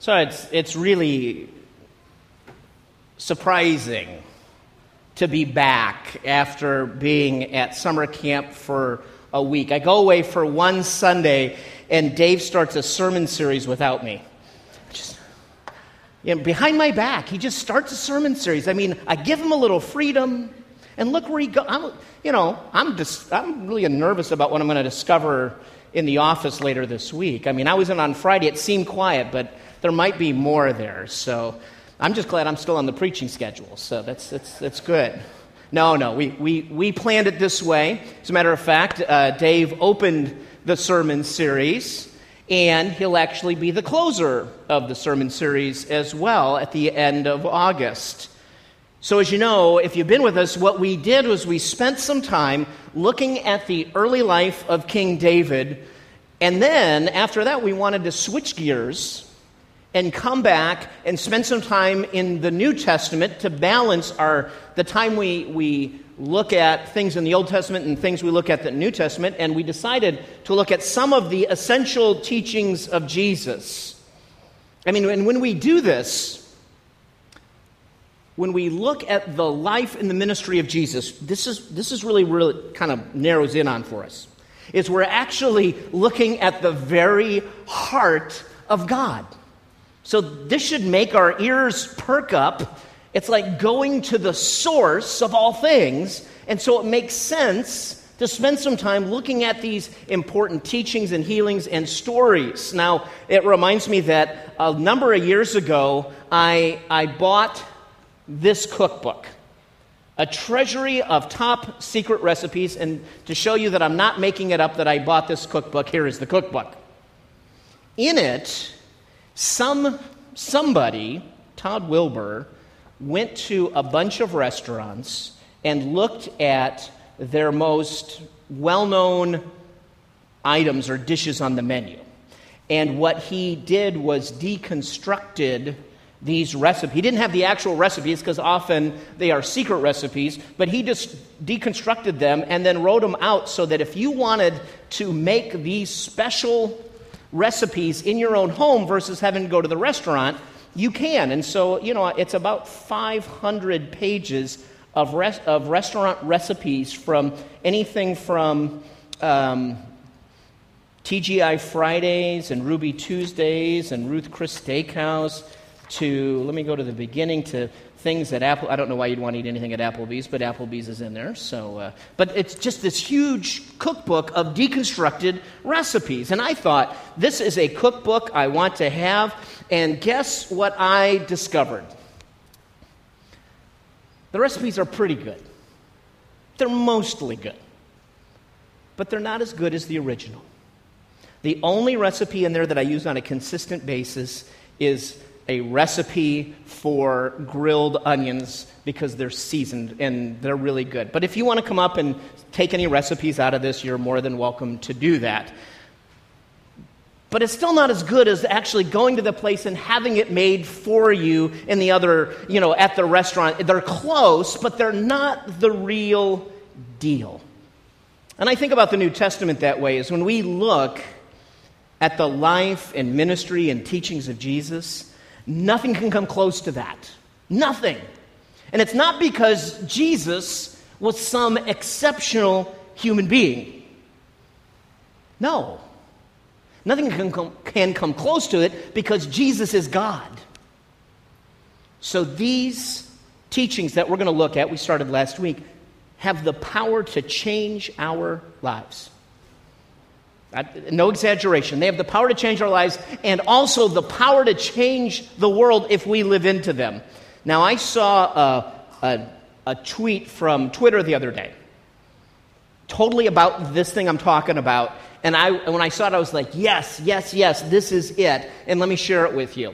So it's really surprising to be back after being at summer camp for a week. I go away for one Sunday, and Dave starts a sermon series without me. Behind my back, he just starts a sermon series. I mean, I give him a little freedom, and look where he goes. I'm really nervous about what I'm going to discover in the office later this week. I mean, I was in on Friday. It seemed quiet, but there might be more there. So I'm just glad I'm still on the preaching schedule. So that's good. No, we planned it this way. As a matter of fact, Dave opened the sermon series, and he'll actually be the closer of the sermon series as well at the end of August. So as you know, if you've been with us, what we did was we spent some time looking at the early life of King David, and then after that we wanted to switch gears and come back and spend some time in the New Testament to balance the time we look at things in the Old Testament and things we look at the New Testament, and we decided to look at some of the essential teachings of Jesus. I mean, and when we do this, when we look at the life and the ministry of Jesus, this is really kind of narrows in on for us, is we're actually looking at the very heart of God. So this should make our ears perk up. It's like going to the source of all things. And so it makes sense to spend some time looking at these important teachings and healings and stories. Now, it reminds me that a number of years ago, I bought this cookbook, a treasury of top secret recipes. And to show you that I'm not making it up that I bought this cookbook, here is the cookbook. In it, somebody, Todd Wilbur, went to a bunch of restaurants and looked at their most well-known items or dishes on the menu. And what he did was deconstructed these recipes. He didn't have the actual recipes because often they are secret recipes, but he just deconstructed them and then wrote them out so that if you wanted to make these special recipes in your own home versus having to go to the restaurant, you can. And so, it's about 500 pages of restaurant recipes from anything from TGI Fridays and Ruby Tuesdays and Ruth Chris Steakhouse to, let me go to the beginning, to things at Apple. I don't know why you'd want to eat anything at Applebee's, but Applebee's is in there. So, but it's just this huge cookbook of deconstructed recipes. And I thought, this is a cookbook I want to have. And guess what I discovered? The recipes are pretty good. They're mostly good. But they're not as good as the original. The only recipe in there that I use on a consistent basis is a recipe for grilled onions because they're seasoned and they're really good. But if you want to come up and take any recipes out of this, you're more than welcome to do that. But it's still not as good as actually going to the place and having it made for you in the other, at the restaurant. They're close, but they're not the real deal. And I think about the New Testament that way, is when we look at the life and ministry and teachings of Jesus, nothing can come close to that. Nothing. And it's not because Jesus was some exceptional human being. No. Nothing can come close to it because Jesus is God. So these teachings that we're going to look at, we started last week, have the power to change our lives. No exaggeration. They have the power to change our lives and also the power to change the world if we live into them. Now, I saw a tweet from Twitter the other day, totally about this thing I'm talking about. And when I saw it, I was like, yes, this is it. And let me share it with you.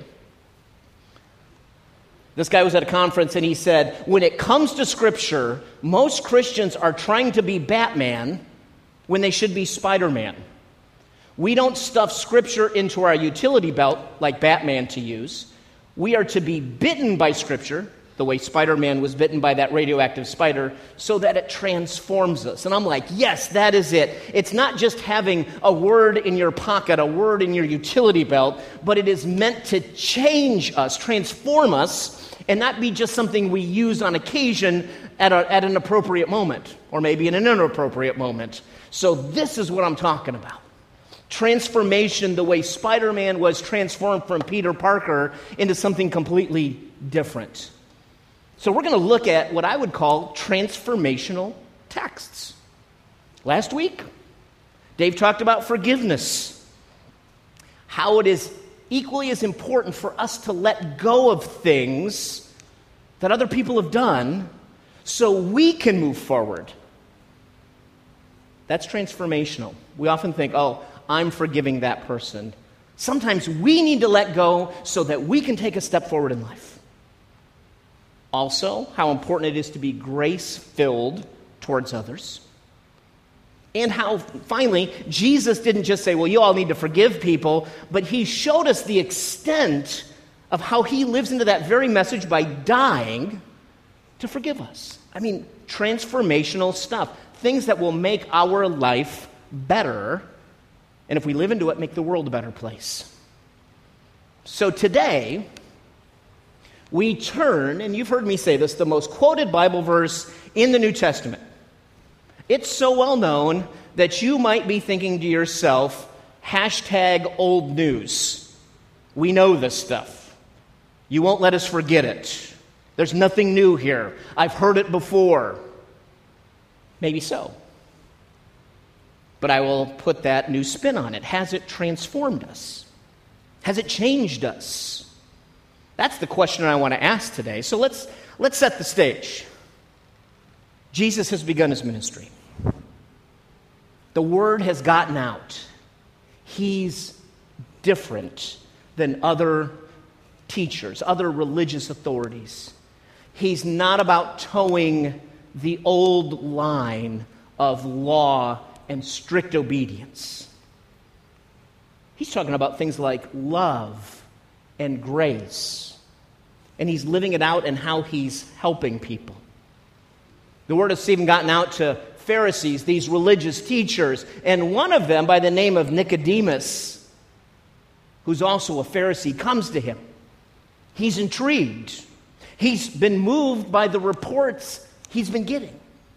This guy was at a conference and he said, when it comes to Scripture, most Christians are trying to be Batman when they should be Spider-Man. We don't stuff Scripture into our utility belt like Batman to use. We are to be bitten by Scripture, the way Spider-Man was bitten by that radioactive spider, so that it transforms us. And I'm like, yes, that is it. It's not just having a word in your pocket, a word in your utility belt, but it is meant to change us, transform us, and not be just something we use on occasion at an appropriate moment, or maybe in an inappropriate moment. So this is what I'm talking about. Transformation, the way Spider-Man was transformed from Peter Parker into something completely different. So we're going to look at what I would call transformational texts. Last week, Dave talked about forgiveness, how it is equally as important for us to let go of things that other people have done so we can move forward. That's transformational. We often think, oh, I'm forgiving that person. Sometimes we need to let go so that we can take a step forward in life. Also, how important it is to be grace-filled towards others. And how, finally, Jesus didn't just say, well, you all need to forgive people, but he showed us the extent of how he lives into that very message by dying to forgive us. I mean, transformational stuff. Things that will make our life better, and if we live into it, make the world a better place. So today, we turn, and you've heard me say this, the most quoted Bible verse in the New Testament. It's so well known that you might be thinking to yourself, hashtag old news. We know this stuff. You won't let us forget it. There's nothing new here. I've heard it before. Maybe so. But I will put that new spin on it. Has it transformed us? Has it changed us? That's the question I want to ask today. So let's set the stage. Jesus has begun his ministry. The word has gotten out. He's different than other teachers, other religious authorities. He's not about towing the old line of law and strict obedience. He's talking about things like love and grace. And he's living it out in how he's helping people. The word has even gotten out to Pharisees, these religious teachers, and one of them, by the name of Nicodemus, who's also a Pharisee, comes to him. He's intrigued. He's been moved by the reports he's been getting.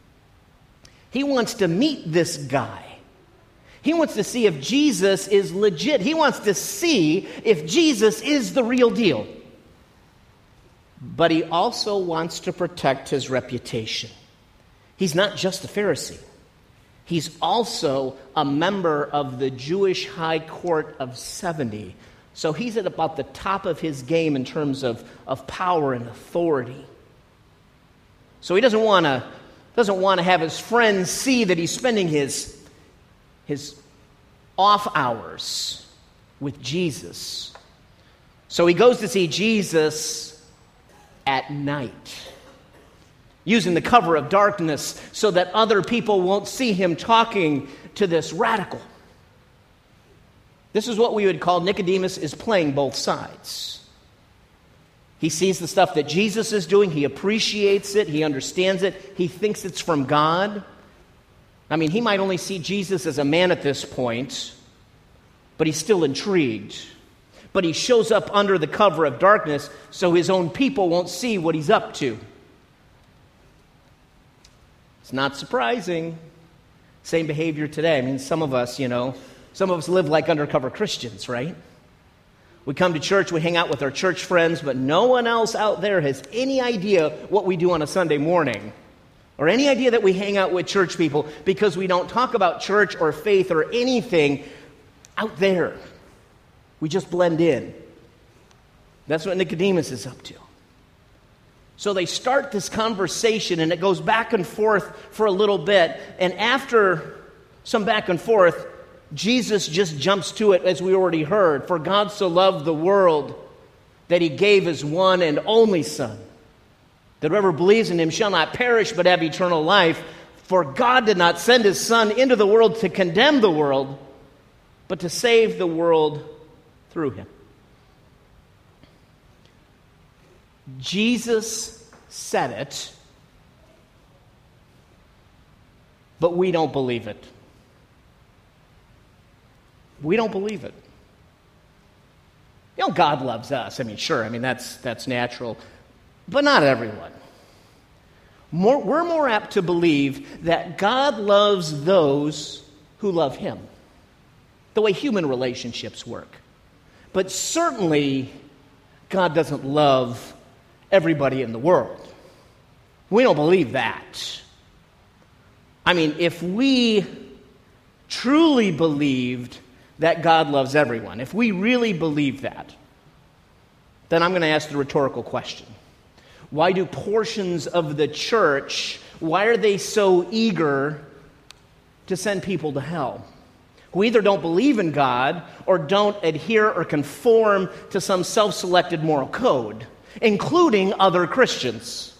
He wants to meet this guy. He wants to see if Jesus is legit. He wants to see if Jesus is the real deal. But he also wants to protect his reputation. He's not just a Pharisee. He's also a member of the Jewish High Court of 70. So he's at about the top of his game in terms of power and authority. So he doesn't want to have his friends see that he's spending his off hours with Jesus. So he goes to see Jesus at night, using the cover of darkness so that other people won't see him talking to this radical. This is what we would call Nicodemus is playing both sides. He sees the stuff that Jesus is doing, he appreciates it, he understands it, he thinks it's from God. I mean, he might only see Jesus as a man at this point, but he's still intrigued. But he shows up under the cover of darkness so his own people won't see what he's up to. It's not surprising. Same behavior today. I mean, some of us live like undercover Christians, right? We come to church, we hang out with our church friends, but no one else out there has any idea what we do on a Sunday morning, or any idea that we hang out with church people, because we don't talk about church or faith or anything out there. We just blend in. That's what Nicodemus is up to. So they start this conversation, and it goes back and forth for a little bit. And after some back and forth, Jesus just jumps to it, as we already heard. For God so loved the world that he gave his one and only Son, that whoever believes in him shall not perish but have eternal life. For God did not send his Son into the world to condemn the world, but to save the world through him. Jesus said it, but we don't believe it. We don't believe it. You know, God loves us. I mean, sure, that's natural, but not everyone. We're more apt to believe that God loves those who love Him, the way human relationships work. But certainly, God doesn't love everybody in the world. We don't believe that. I mean, if we truly believed that God loves everyone, if we really believe that, then I'm going to ask the rhetorical question. Why do portions of the church, why are they so eager to send people to hell? Who either don't believe in God or don't adhere or conform to some self-selected moral code, including other Christians.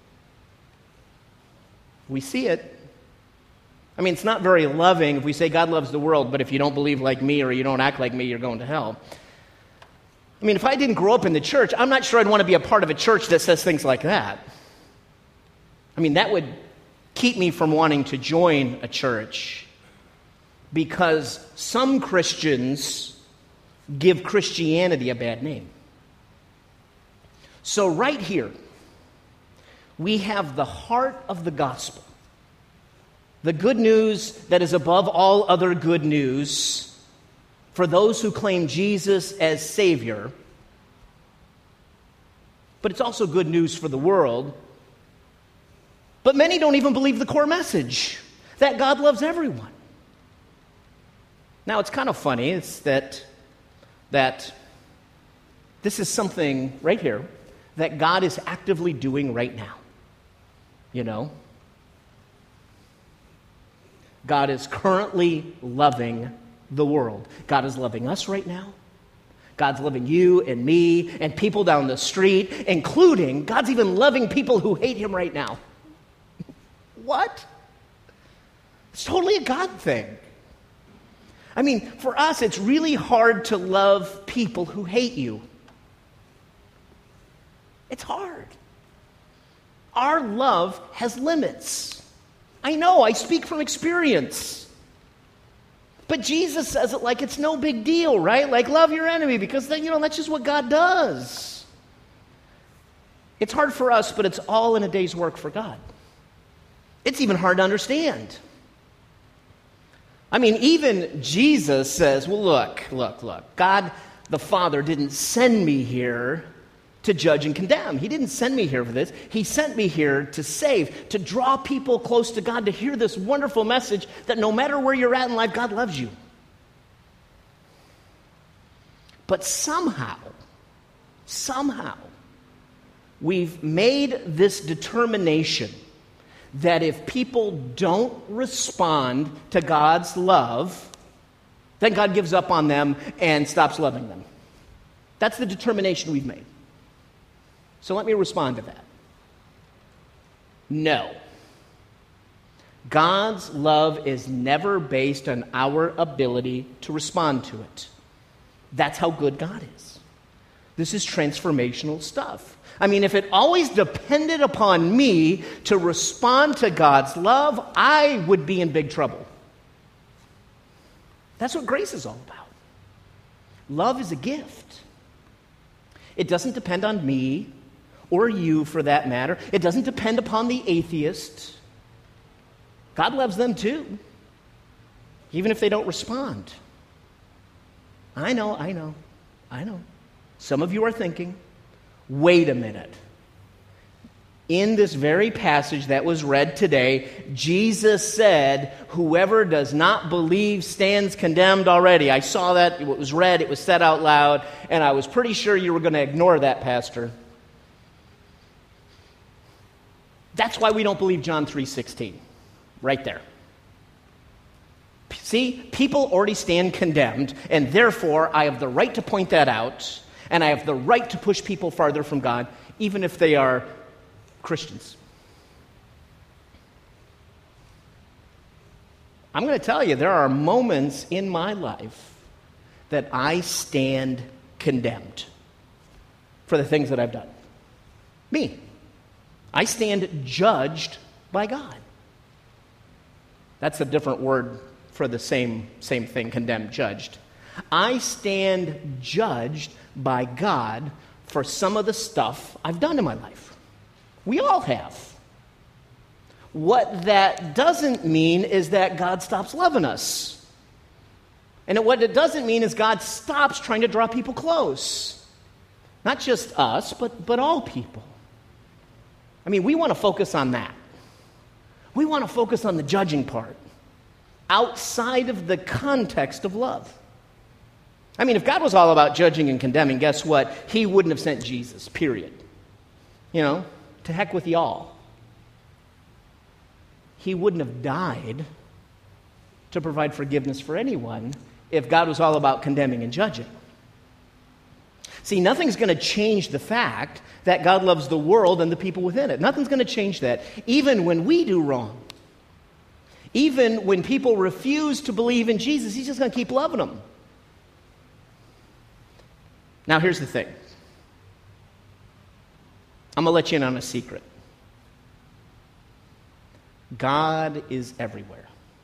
We see it. I mean, it's not very loving if we say God loves the world, but if you don't believe like me or you don't act like me, you're going to hell. I mean, if I didn't grow up in the church, I'm not sure I'd want to be a part of a church that says things like that. I mean, that would keep me from wanting to join a church, because some Christians give Christianity a bad name. So right here, we have the heart of the gospel. The good news that is above all other good news for those who claim Jesus as Savior. But it's also good news for the world. But many don't even believe the core message, that God loves everyone. Now, it's kind of funny. It's that this is something right here that God is actively doing right now. You know? God is currently loving the world. God is loving us right now. God's loving you and me and people down the street, including God's even loving people who hate Him right now. What? It's totally a God thing. I mean, for us, it's really hard to love people who hate you. It's hard. Our love has limits. I know, I speak from experience. But Jesus says it like it's no big deal, right? Like, love your enemy, because then, that's just what God does. It's hard for us, but it's all in a day's work for God. It's even hard to understand. I mean, even Jesus says, well, look. God the Father didn't send me here to judge and condemn. He didn't send me here for this. He sent me here to save, to draw people close to God, to hear this wonderful message that no matter where you're at in life, God loves you. But somehow, we've made this determination that if people don't respond to God's love, then God gives up on them and stops loving them. That's the determination we've made. So let me respond to that. No. God's love is never based on our ability to respond to it. That's how good God is. This is transformational stuff. I mean, if it always depended upon me to respond to God's love, I would be in big trouble. That's what grace is all about. Love is a gift. It doesn't depend on me or you, for that matter. It doesn't depend upon the atheist. God loves them too, even if they don't respond. I know. Some of you are thinking, wait a minute. In this very passage that was read today, Jesus said, whoever does not believe stands condemned already. I saw that. It was read. It was said out loud. And I was pretty sure you were going to ignore that, Pastor. That's why we don't believe John 3:16. Right there. See, people already stand condemned, and therefore I have the right to point that out, and I have the right to push people farther from God, even if they are Christians. I'm going to tell you, there are moments in my life that I stand condemned for the things that I've done. Me. I stand judged by God. That's a different word for the same thing, condemned, judged. I stand judged by God for some of the stuff I've done in my life. We all have. What that doesn't mean is that God stops loving us. And what it doesn't mean is God stops trying to draw people close. Not just us, but all people. I mean, we want to focus on that. We want to focus on the judging part, outside of the context of love. I mean, if God was all about judging and condemning, guess what? He wouldn't have sent Jesus, period. To heck with y'all. He wouldn't have died to provide forgiveness for anyone if God was all about condemning and judging. See, nothing's going to change the fact that God loves the world and the people within it. Nothing's going to change that, even when we do wrong. Even when people refuse to believe in Jesus, he's just going to keep loving them. Now, here's the thing. I'm going to let you in on a secret. God is everywhere.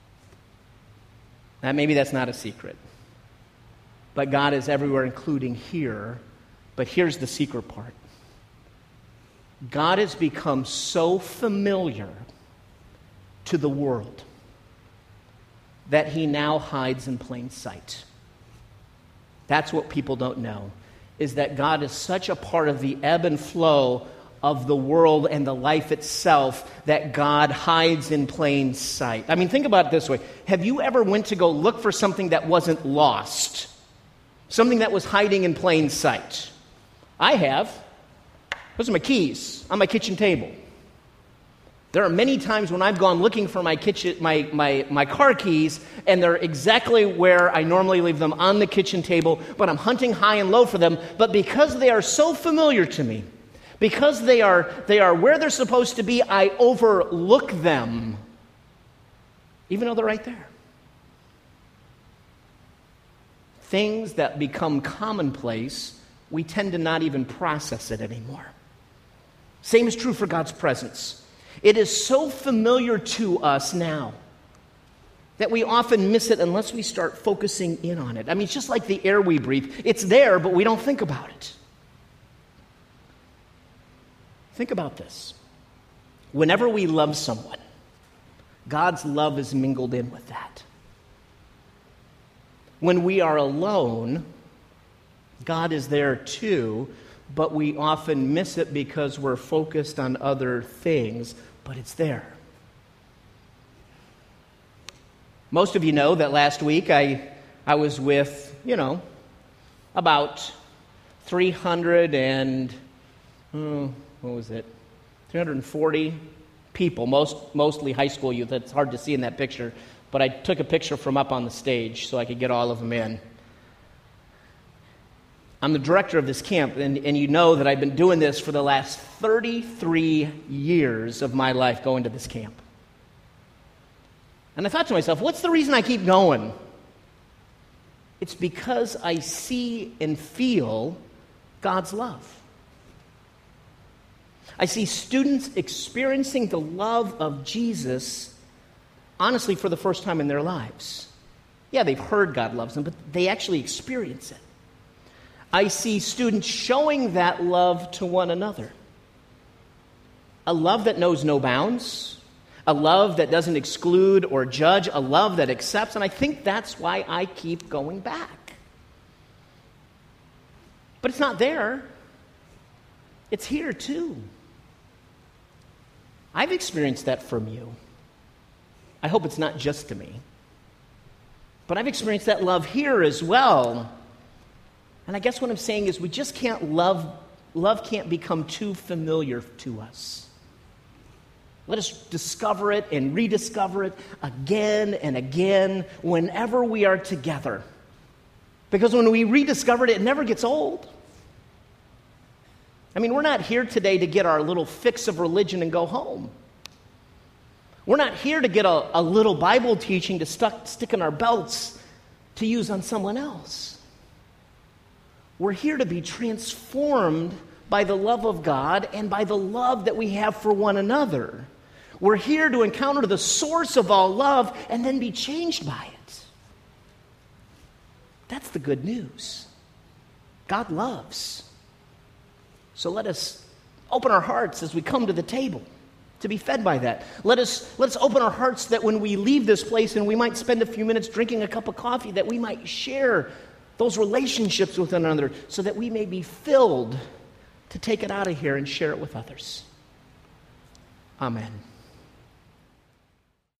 Now, maybe that's not a secret. But God is everywhere, including here. But here's the secret part. God has become so familiar to the world that he now hides in plain sight. That's what people don't know, is that God is such a part of the ebb and flow of the world and the life itself that God hides in plain sight. I mean, think about it this way. Have you ever went to go look for something that wasn't lost? Something that was hiding in plain sight? I have. Those are my keys on my kitchen table. There are many times when I've gone looking for my car keys, and they're exactly where I normally leave them, on the kitchen table, but I'm hunting high and low for them. But because they are so familiar to me, because they are where they're supposed to be, I overlook them, even though they're right there. Things that become commonplace, we tend to not even process it anymore. Same is true for God's presence. It is so familiar to us now that we often miss it unless we start focusing in on it. I mean, it's just like the air we breathe. It's there, but we don't think about it. Think about this. Whenever we love someone, God's love is mingled in with that. When we are alone, God is there too, but we often miss it because we're focused on other things, but it's there. Most of you know that last week I was with, about 340 people, mostly high school youth. It's hard to see in that picture, but I took a picture from up on the stage so I could get all of them in. I'm the director of this camp, and you know that I've been doing this for the last 33 years of my life, going to this camp. And I thought to myself, what's the reason I keep going? It's because I see and feel God's love. I see students experiencing the love of Jesus, honestly, for the first time in their lives. Yeah, they've heard God loves them, but they actually experience it. I see students showing that love to one another. A love that knows no bounds, a love that doesn't exclude or judge, a love that accepts, and I think that's why I keep going back. But it's not there. It's here too. I've experienced that from you. I hope it's not just to me. But I've experienced that love here as well. And I guess what I'm saying is we just can't love can't become too familiar to us. Let us discover it and rediscover it again and again whenever we are together. Because when we rediscover it, it never gets old. I mean, we're not here today to get our little fix of religion and go home. We're not here to get a little Bible teaching to stick in our belts to use on someone else. We're here to be transformed by the love of God and by the love that we have for one another. We're here to encounter the source of all love and then be changed by it. That's the good news. God loves. So let us open our hearts as we come to the table to be fed by that. Let's open our hearts that when we leave this place and we might spend a few minutes drinking a cup of coffee, that we might share those relationships with one another so that we may be filled to take it out of here and share it with others. Amen.